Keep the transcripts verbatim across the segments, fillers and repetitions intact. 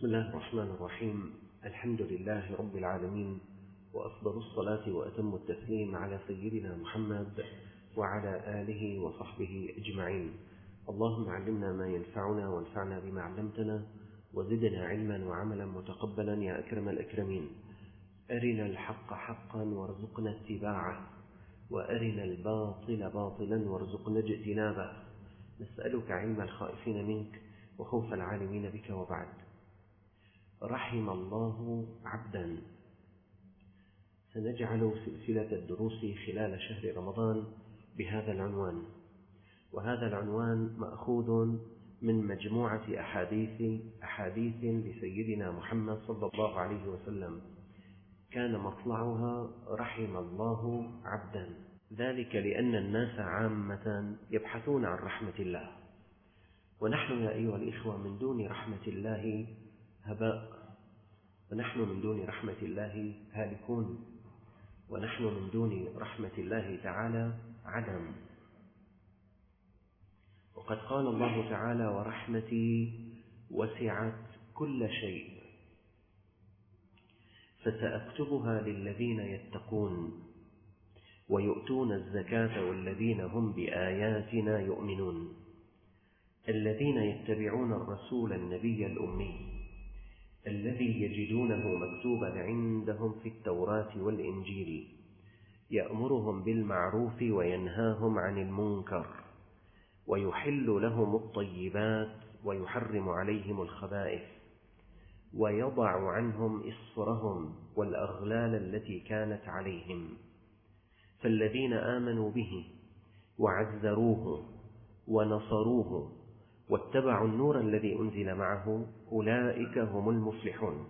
بسم الله الرحمن الرحيم. الحمد لله رب العالمين، وأفضل الصلاة وأتم التسليم على سيدنا محمد وعلى آله وصحبه أجمعين. اللهم علمنا ما ينفعنا وانفعنا بما علمتنا وزدنا علما وعملا متقبلا يا أكرم الأكرمين. أرنا الحق حقا وارزقنا اتباعه، وأرنا الباطل باطلا وارزقنا اجتنابه. نسألك علم الخائفين منك وخوف العالمين بك. وبعد، رحم الله عبدا. سنجعل سلسلة الدروس خلال شهر رمضان بهذا العنوان، وهذا العنوان مأخوذ من مجموعة أحاديث أحاديث لسيدنا محمد صلى الله عليه وسلم، كان مطلعها رحم الله عبدا، ذلك لأن الناس عامة يبحثون عن رحمة الله، ونحن يا أيها الإخوة من دون رحمة الله هباء، ونحن من دون رحمة الله هالكون، ونحن من دون رحمة الله تعالى عدم. وقد قال الله تعالى: ورحمتي وسعت كل شيء فسأكتبها للذين يتقون ويؤتون الزكاة والذين هم بآياتنا يؤمنون الذين يتبعون الرسول النبي الأمي الذي يجدونه مكتوبا عندهم في التوراة والإنجيل يأمرهم بالمعروف وينهاهم عن المنكر ويحل لهم الطيبات ويحرم عليهم الخبائث ويضع عنهم إصرهم والأغلال التي كانت عليهم. فالذين آمنوا به وعزروه ونصروه واتبعوا النور الذي أنزل معه أولئك هم المفلحون.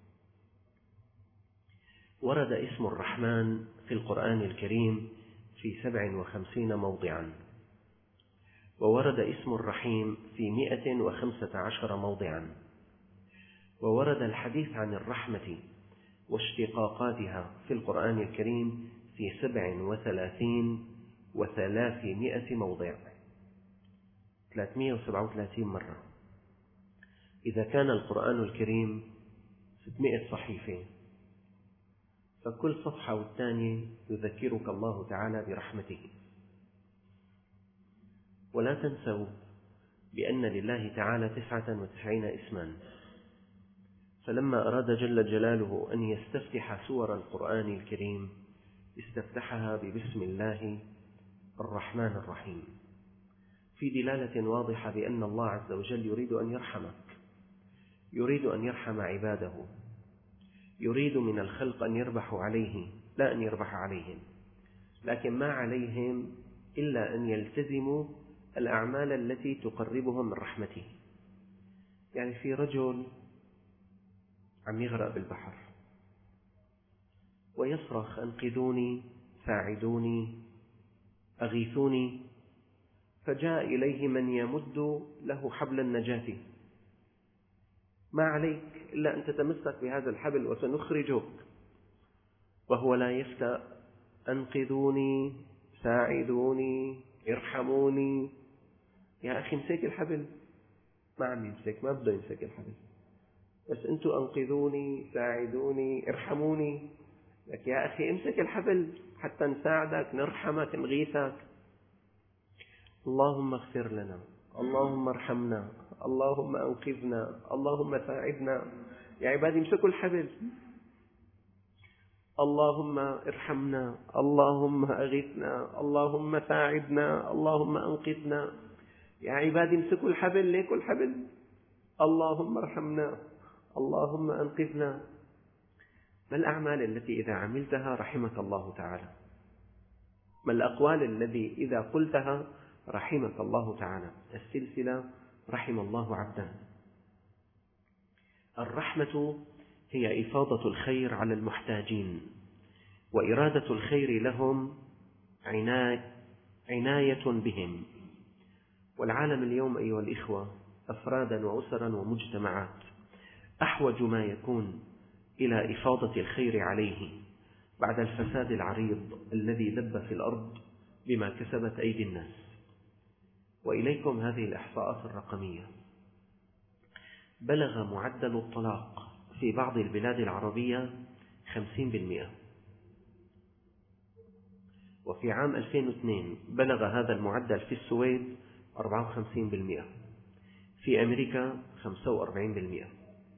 ورد اسم الرحمن في القرآن الكريم في سبع وخمسين موضعا، وورد اسم الرحيم في مئة وخمسة عشر موضعا، وورد الحديث عن الرحمة واشتقاقاتها في القرآن الكريم في سبع وثلاثين وثلاثمائة موضع، ثلاثمائة وسبعة وثلاثين مرة. إذا كان القرآن الكريم ستمائة صحيفة، فكل صفحة والثانية يذكرك الله تعالى برحمته. ولا تنسوا بأن لله تعالى تسعة وتسعين اسما، فلما أراد جل جلاله أن يستفتح سور القرآن الكريم استفتحها ببسم الله الرحمن الرحيم، في دلالة واضحة بأن الله عز وجل يريد أن يرحمك، يريد أن يرحم عباده، يريد من الخلق أن يربحوا عليه لا أن يربح عليهم، لكن ما عليهم إلا أن يلتزموا الأعمال التي تقربهم من رحمته. يعني في رجل عم يغرق بالبحر ويصرخ: أنقذوني، ساعدوني، أغيثوني، فجاء إليه من يمد له حبل النجاة. ما عليك إلا أن تتمسك بهذا الحبل وسنخرجك، وهو لا يفتأ: أنقذوني، ساعدوني، ارحموني. يا أخي امسك الحبل. ما عم يمسك، ما بده يمسك الحبل، بس أنتوا أنقذوني، ساعدوني، ارحموني. لك يا أخي امسك الحبل حتى نساعدك، نرحمك، نغيثك. اللهم اغفر لنا، اللهم ارحمنا، اللهم أنقذنا، اللهم ساعدنا. يا عبادي امسكوا الحبل. اللهم ارحمنا، اللهم أغثنا، اللهم ساعدنا، اللهم أنقذنا. يا عبادي امسكوا الحبل، ليكوا الحبل. اللهم ارحمنا، اللهم أنقذنا. ما الأعمال التي إذا عملتها رحمك الله تعالى؟ ما الأقوال التي إذا قلتها رحمك الله تعالى؟ السلسلة رحم الله عبدا. الرحمة هي إفاضة الخير على المحتاجين وإرادة الخير لهم، عناية بهم. والعالم اليوم أيها الإخوة أفرادا وأسرا ومجتمعات أحوج ما يكون إلى إفاضة الخير عليه بعد الفساد العريض الذي دب في الأرض بما كسبت أيدي الناس. وإليكم هذه الإحصاءات الرقمية: بلغ معدل الطلاق في بعض البلاد العربية خمسين بالمئة، وفي عام ألفين واثنين بلغ هذا المعدل في السويد أربعة وخمسين بالمئة، في أمريكا خمسة وأربعين بالمئة.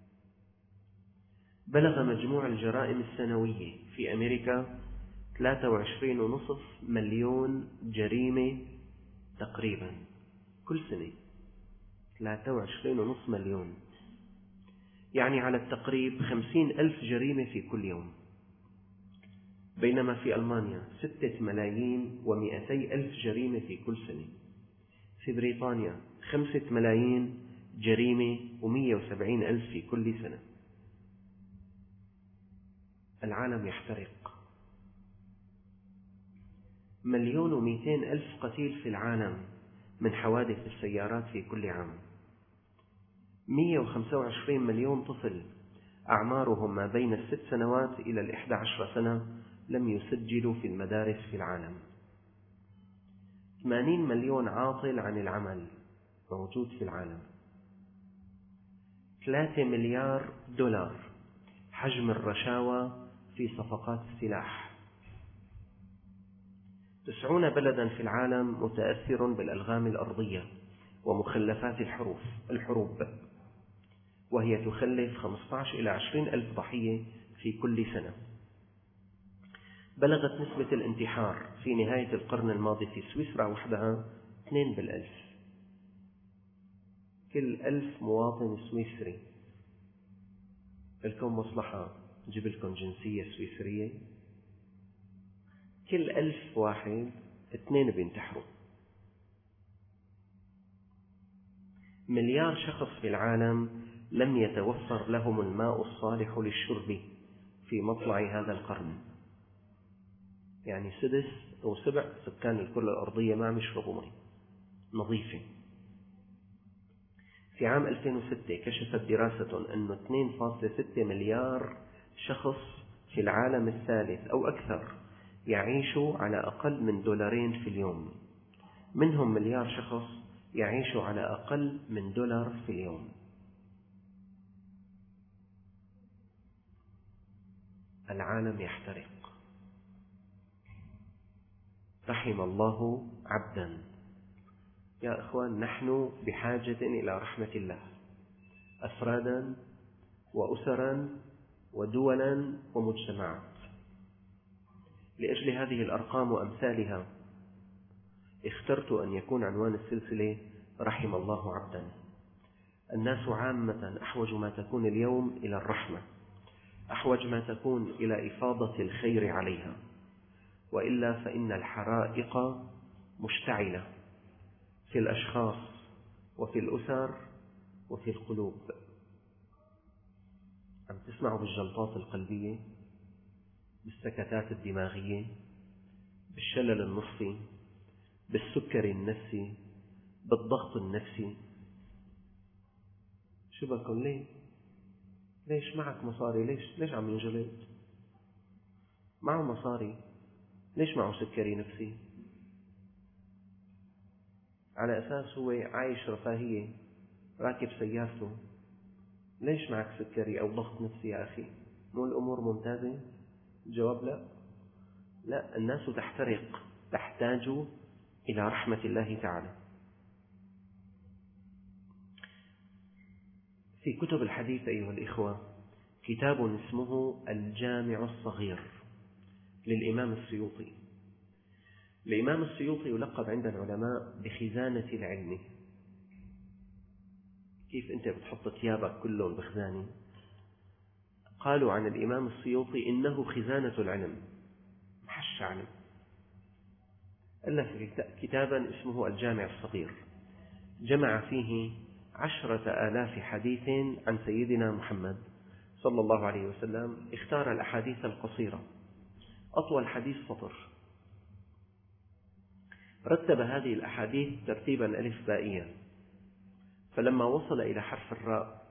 بلغ مجموع الجرائم السنوية في أمريكا ثلاثة وعشرين فاصلة خمسة مليون جريمة تقريبا كل سنة، ثلاثة وعشرين فاصلة خمسة مليون، يعني على التقريب خمسين ألف جريمة في كل يوم. بينما في ألمانيا ستة ملايين ومئتي ألف جريمة في كل سنة. في بريطانيا خمسة ملايين جريمة ومئة وسبعين ألف في كل سنة. العالم يحترق. مليون ومئتين ألف قتيل في العالم من حوادث السيارات في كل عام. مئة وخمسة وعشرين مليون طفل أعمارهم ما بين الست سنوات إلى الإحدى عشر سنة لم يسجلوا في المدارس في العالم. ثمانين مليون عاطل عن العمل موجود في العالم. ثلاثة مليار دولار حجم الرشاوى في صفقات السلاح. تسعون بلدا في العالم متأثر بالألغام الأرضية ومخلفات الحروف الحروب، وهي تخلف خمسة عشر إلى عشرين ألف ضحية في كل سنة. بلغت نسبة الانتحار في نهاية القرن الماضي في سويسرا وحدها اثنين بالألف. كل ألف مواطن سويسري، لكم مصلحة جيب لكم جنسية سويسرية، كل ألف واحد اثنين بينتحروا. مليار شخص في العالم لم يتوفر لهم الماء الصالح للشرب في مطلع هذا القرن، يعني سدس أو سبع سكان الكرة الأرضية ما عم يشربوا ماء نظيفة. في عام ألفين وستة كشفت دراسة أن اثنين فاصلة ستة مليار شخص في العالم الثالث أو أكثر يعيشوا على أقل من دولارين في اليوم، منهم مليار شخص يعيشوا على أقل من دولار في اليوم. العالم يحترق. رحم الله عبدا. يا إخوان، نحن بحاجة إلى رحمة الله، أفرادا وأسرا ودولا ومجتمعات. لأجل هذه الأرقام وأمثالها اخترت أن يكون عنوان السلسلة رحم الله عبدا. الناس عامة أحوج ما تكون اليوم إلى الرحمة، أحوج ما تكون إلى إفاضة الخير عليها، وإلا فإن الحرائق مشتعلة في الأشخاص وفي الأسر وفي القلوب. عم تسمعوا بالجلطات القلبية، بالسكتات الدماغية، بالشلل النصفي، بالسكر النفسي، بالضغط النفسي. شو بكم؟ ليه؟ ليش معك مصاري؟ ليش ليش عم ينجلط؟ معه مصاري، ليش معه سكري نفسي؟ على أساس هو عايش رفاهية، راكب سيارته. ليش معك سكري أو ضغط نفسي يا أخي؟ مو الأمور ممتازة؟ الجواب لا. لا، الناس تحترق، تحتاج إلى رحمة الله تعالى. في كتب الحديث أيها الإخوة كتاب اسمه الجامع الصغير للإمام السيوطي. الإمام السيوطي يلقب عند العلماء بخزانة العلم. كيف أنت بتحط ثيابك كلهم بخزانة؟ قالوا عن الإمام السيوطي إنه خزانة العلم، محش علم. ألف كتابا اسمه الجامع الصغير، جمع فيه عشرة آلاف حديث عن سيدنا محمد صلى الله عليه وسلم. اختار الأحاديث القصيرة، أطول حديث سطر. رتب هذه الأحاديث ترتيبا ألف بائيا، فلما وصل إلى حرف الراء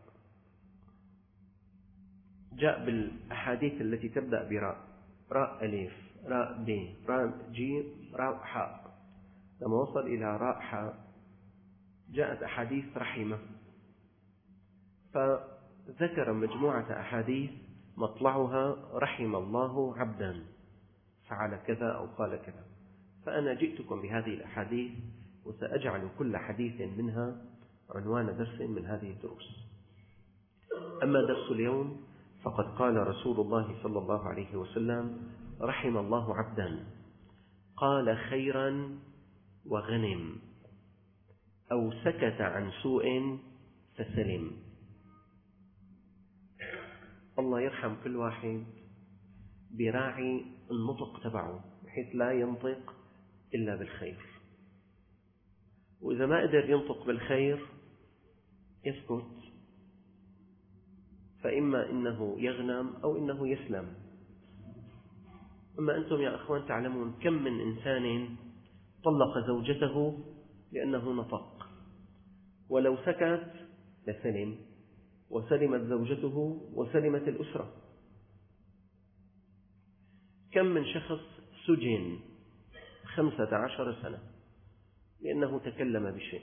جاء بالأحاديث التي تبدأ براء، راء ألف، راء ب، راء جيم، راء حاء. لما وصل إلى راء حاء جاءت أحاديث رحمة، فذكر مجموعة أحاديث مطلعها رحم الله عبدا فعل كذا أو قال كذا. فأنا جئتكم بهذه الأحاديث وسأجعل كل حديث منها عنوان درس من هذه الدروس. أما درس اليوم فقد قال رسول الله صلى الله عليه وسلم: رحم الله عبدا قال خيرا وغنم، أو سكت عن سوء فسلم. الله يرحم كل واحد براعي النطق تبعه بحيث لا ينطق إلا بالخير، وإذا ما قدر ينطق بالخير يسكت، فإما إنه يغنم أو إنه يسلم. أما أنتم يا أخوان تعلمون كم من إنسان طلق زوجته لأنه نطق، ولو سكت لسلم، وسلمت زوجته وسلمت الأسرة. كم من شخص سجن خمسة عشر سنة لأنه تكلم بشيء،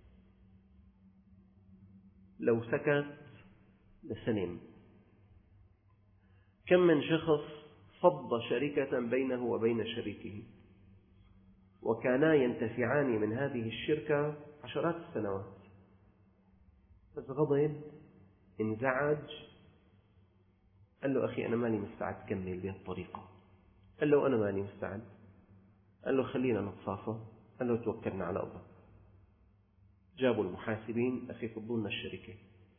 لو سكت لسلم. كم من شخص فض شركة بينه وبين شريكه، وكانا ينتفعان من هذه الشركة عشرات السنوات، بس غضب انزعج قال له: أخي أنا ماني مستعد كمل بهذه الطريقة. قال له: أنا ماني مستعد. قال له: خلينا نتصافى. قال له: توكلنا على الله. جابوا المحاسبين: أخي فضوا لنا الشركة.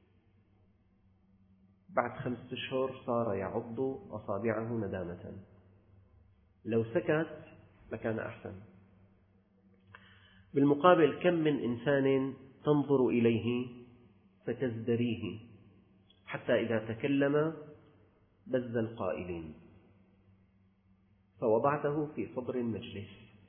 بعد خمسة أشهر صار يعض أصابعه ندامة. لو سكت لكان أحسن. بالمقابل كم من إنسان تنظر إليه فتزدريه، حتى إذا تكلم بز القائلين، فوضعته في صدر المجلس.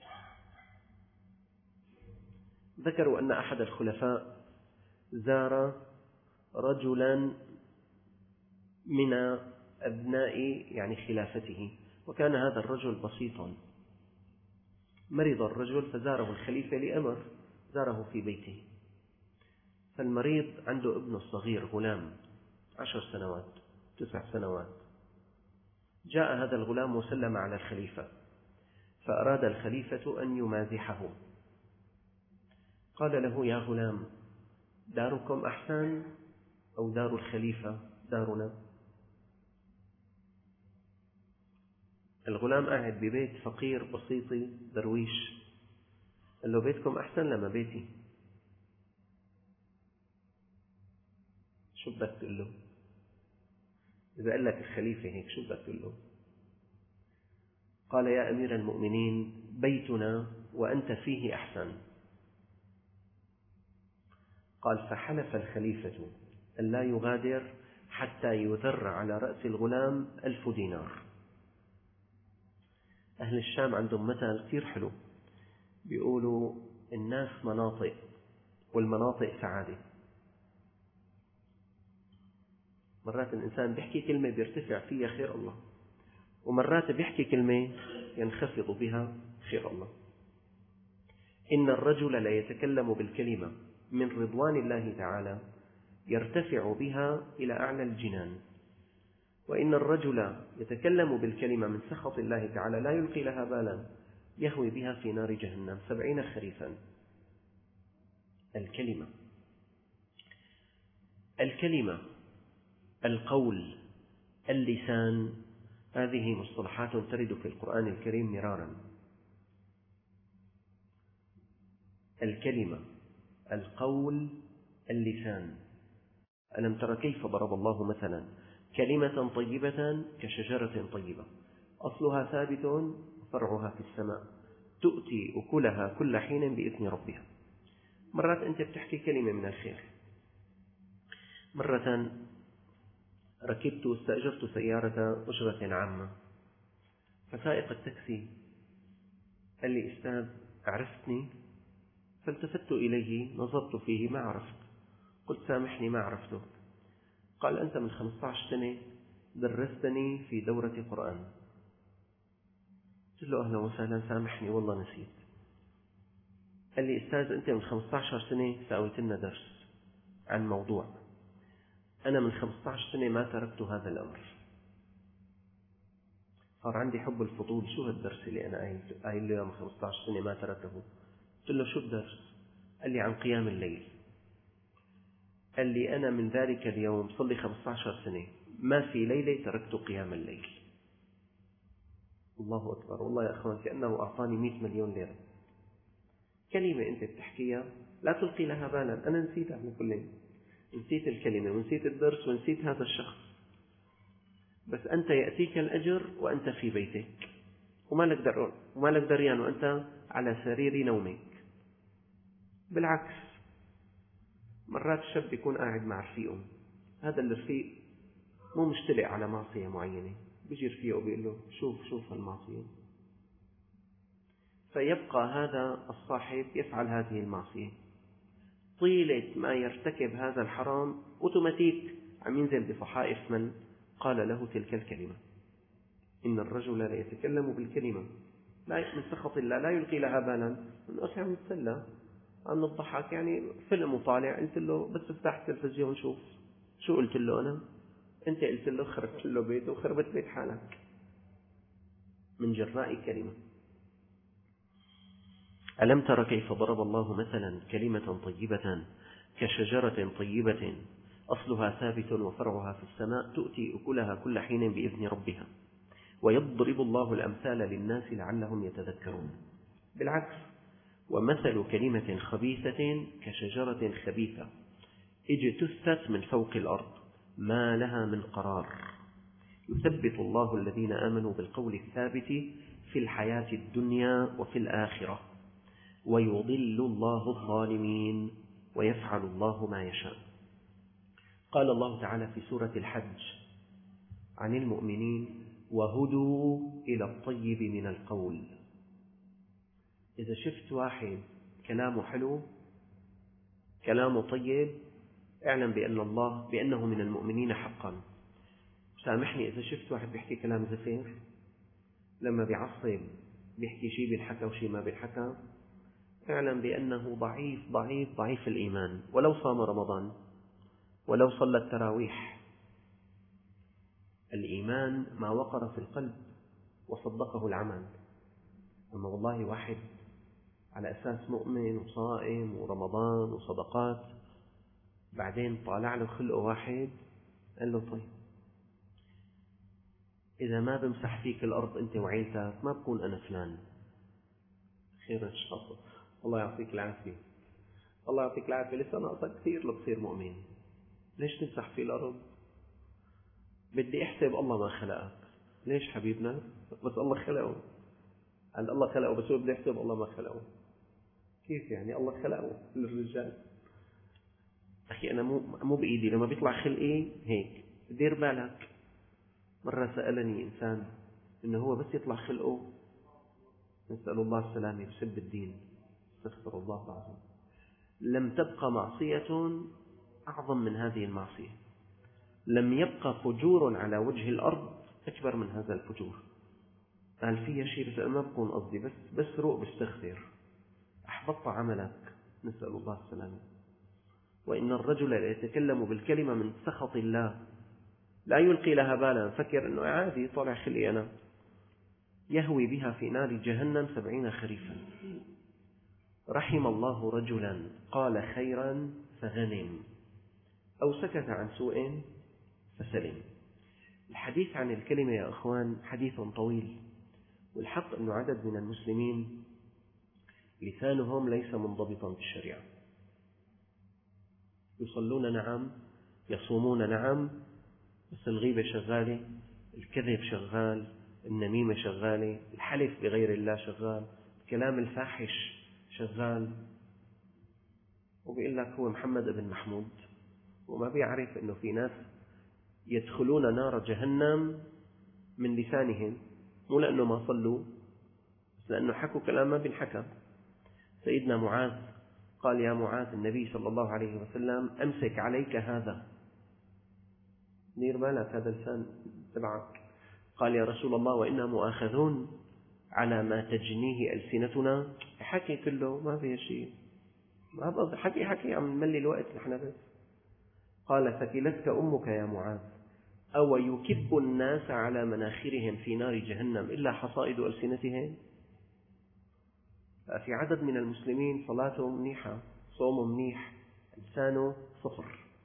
ذكروا أن أحد الخلفاء زار رجلا من أبناء يعني خلافته، وكان هذا الرجل بسيطا. مرض الرجل فزاره الخليفة لأمر، زاره في بيته. فالمريض عنده ابن الصغير غلام عشر سنوات تسع سنوات. جاء هذا الغلام وسلم على الخليفة، فأراد الخليفة أن يمازحه. قال له: يا غلام، داركم أحسن أو دار الخليفة دارنا؟ الغلام قاعد ببيت فقير بسيط درويش، قال له: بيتكم أحسن لما بيتي. شو بدك تقول له؟ إذا قال لك الخليفة هيك شو بدك تقول له؟ قال: يا أمير المؤمنين، بيتنا وأنت فيه أحسن. قال: فحلف الخليفة أن لا يغادر حتى يذر على رأس الغلام ألف دينار. أهل الشام عندهم مثل كثير حلو، بيقولوا: الناس مناطق والمناطق سعادة. مرات الإنسان بيحكي كلمة بيرتفع فيها خير الله، ومرات بيحكي كلمة ينخفض بها خير الله. إن الرجل لا يتكلم بالكلمة من رضوان الله تعالى يرتفع بها إلى أعلى الجنان، وإن الرجل يتكلم بالكلمة من سخط الله تعالى لا يلقي لها بالا يهوي بها في نار جهنم سبعين خريفا. الكلمة الكلمة القول، اللسان، هذه مصطلحات ترد في القرآن الكريم مرارا. الكلمة، القول، اللسان. ألم تر كيف ضرب الله مثلا كلمة طيبة كشجرة طيبة أصلها ثابت وفرعها في السماء تؤتي أكلها كل حين بإذن ربها. مرات أنت بتحكي كلمة من الخير. مرة ركبت واستأجرت سيارة أجرة عامة، فسائق التاكسي قال لي: أستاذ عرفتني؟ فالتفت إليه نظرت فيه ما عرفت. قلت: سامحني ما عرفته. قال: أنت من خمسة عشر سنة درستني في دورة قرآن. قلت له: أهلا وسهلا، سامحني والله نسيت. قال لي: أستاذ أنت من خمسة عشر سنة ساويت لنا درس عن موضوع، أنا من خمسة عشر سنة ما تركت هذا الأمر، صار عندي حب الفضول. شو هالدرس اللي أنا قايل له من خمسة عشر سنة ما تركته؟ قلت له شو الدرس؟ قال لي عن قيام الليل. قال لي أنا من ذلك اليوم صار لي خمسة عشر سنة ما في ليلة تركت قيام الليل. الله أكبر، والله يا أخوان كأنه أعطاني مئة مليون ليرة. كلمة أنت بتحكيها لا تلقي لها بالا، أنا نسيتها من كلهم، نسيت الكلمة ونسيت الدرس ونسيت هذا الشخص، بس أنت يأتيك الأجر وأنت في بيتك وما لك دريان وما لك دريان وأنت على سرير نومك. بالعكس، مرات الشاب يكون قاعد مع رفيقه، هذا الرفيق مو مشتلق على معصية معينة، بيجي رفيقه وبيقول له شوف شوف المعصية، فيبقى هذا الصاحب يفعل هذه المعصية طيلة ما يرتكب هذا الحرام، أوتوماتيك عم ينزل بصحائف من قال له تلك الكلمة. إن الرجل لا يتكلم بالكلمة لا من سخط الله لا يلقي لها بالا، من أسعى متسلى عم نضحك، يعني فيلم وطالع، قلت له بس افتح التلفزيون شوف. شو قلت له أنا؟ أنت قلت له خربت له بيته وخربت بيت حالك من جراء كلمة. ألم تر كيف ضرب الله مثلا كلمة طيبة كشجرة طيبة أصلها ثابت وفرعها في السماء تؤتي أكلها كل حين بإذن ربها ويضرب الله الأمثال للناس لعلهم يتذكرون. بالعكس، ومثل كلمة خبيثة كشجرة خبيثة اجتثت من فوق الأرض ما لها من قرار يثبت الله الذين آمنوا بالقول الثابت في الحياة الدنيا وفي الآخرة ويضل الله الظالمين ويفعل الله ما يشاء. قال الله تعالى في سورة الحج عن المؤمنين وهدوا إلى الطيب من القول. إذا شفت واحد كلامه حلو كلامه طيب اعلم بأن الله بأنه من المؤمنين حقا. سامحني إذا شفت واحد بيحكي كلام زفير، لما بيعصب بيحكي شيء بالحكى وشيء ما بالحكى، اعلم بأنه ضعيف ضعيف ضعيف الإيمان، ولو صام رمضان ولو صلى التراويح. الإيمان ما وقر في القلب وصدقه العمل. أما والله واحد على أساس مؤمن وصائم ورمضان وصدقات، بعدين طالع له خلقه واحد قال له طيب إذا ما بمسح فيك الأرض أنت وعيلتك ما بكون أنا فلان. خير إن شاء الله، الله يعطيك العافية، الله يعطيك العافية، لسه ناقصك كثير لتصير مؤمن. ليش تمسح في الأرض؟ بدي أحسب الله ما خلقك. ليش حبيبنا؟ بس الله خلقه. قال الله خلقه بس هو بدي أحسب الله ما خلقه. كيف يعني الله خلقه للرجال؟ أخي أنا مو مو بإيدي، لما بيطلع خلقي هيك دير بالك. مرة سألني إنسان إنه هو بس يطلع خلقه، نسأل الله السلامة، بسب الدين، استغفر الله العظيم. لم تبقى معصية أعظم من هذه المعصية، لم يبقى فجور على وجه الأرض أكبر من هذا الفجور. قال فيها شيء بس أنا ما بكون قصدي، بس بس روق بستغفر، أحبطت عملك، نسأل الله السلامة. وإن الرجل لا يتكلم بالكلمة من سخط الله لا يلقي لها بالا، فكر أنه عادي طالع خلقي أنا، يهوي بها في نار جهنم سبعين خريفا. رحم الله رجلا قال خيرا فغنم أو سكت عن سوء فسلم. الحديث عن الكلمة يا أخوان حديث طويل، والحق أن عدد من المسلمين لسانهم ليس منضبطا بالشريعة. يصلون نعم، يصومون نعم، بس الغيبة شغالة، الكذب شغال، النميمة شغالة، الحلف بغير الله شغال، الكلام الفاحش شغال، وبيقول لك هو محمد ابن محمود، وما بيعرف أنه في ناس يدخلون نار جهنم من لسانهم، مو لأنه ما صلوا، بس لأنه حكوا كلام ما بينحكى. سيدنا معاذ قال يا معاذ النبي صلى الله عليه وسلم أمسك عليك هذا، دير بالك هذا لسان تبعك. قال يا رسول الله وإنا مؤاخذون على ما تجنيه ألسنتنا. حكي كله ما فيه شيء، ما بقصد حكي حكي عم نملي الوقت نحن بس. قال ثكلتك أمك يا معاذ أو يكب الناس على مناخرهم في نار جهنم إلا حصائد ألسنتهم. في عدد من المسلمين صلاته منيحة، صومه منيح، لسانه صفر،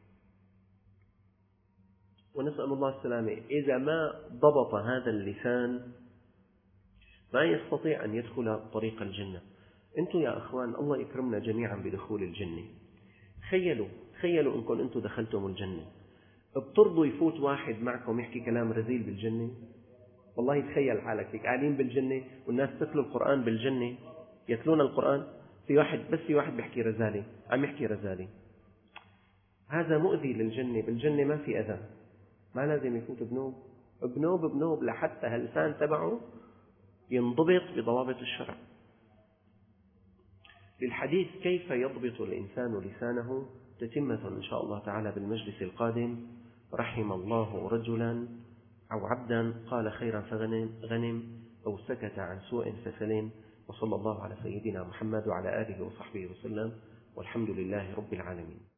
ونسأل الله السلامة. إذا ما ضبط هذا اللسان ما يستطيع أن يدخل طريق الجنة. أنتم يا أخوان الله يكرمنا جميعا بدخول الجنة. تخيلوا تخيلوا أنكم أنتم دخلتم الجنة، بترضوا يفوت واحد معكم يحكي كلام رذيل بالجنة؟ والله تخيل حالك هيك قاعدين بالجنة والناس تتلو القرآن بالجنة، يتلون القرآن، في واحد بس في واحد بيحكي رزالي، عم يحكي رزالي. هذا مؤذي للجنة. بالجنة ما في أذى، ما لازم يفوت بنوب بنوب بنوب لحتى هاللسان تبعه ينضبط بضوابط الشرع. للحديث كيف يضبط الإنسان لسانه تتمة إن شاء الله تعالى بالمجلس القادم. رحم الله رجلا أو عبدا قال خيرا فغنم غنم أو سكت عن سوء فسلم. وصلى الله على سيدنا محمد وعلى آله وصحبه وسلم، والحمد لله رب العالمين.